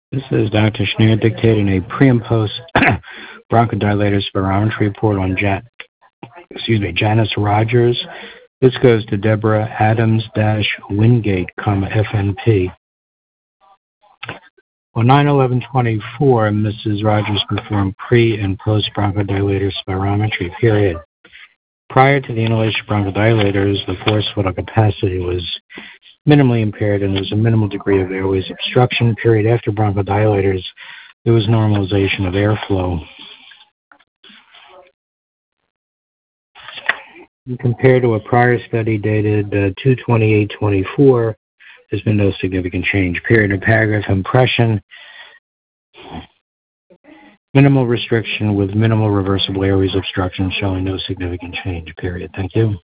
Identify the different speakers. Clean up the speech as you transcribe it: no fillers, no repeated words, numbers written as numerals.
Speaker 1: This is Dr. Schneer dictating a pre and post bronchodilator spirometry report on Janice Rogers. This goes to Deborah Adams-Wingate, FNP. On 9/11/24, Mrs. Rogers performed pre and post bronchodilator spirometry, period. Prior to the inhalation bronchodilators, the forced vital capacity was minimally impaired and there was a minimal degree of airways obstruction, period. After bronchodilators, there was normalization of airflow. Compared to a prior study dated 2/28/24, there's been no significant change, period. In paragraph impression, minimal restriction with minimal reversible airways obstruction showing no significant change, period. Thank you.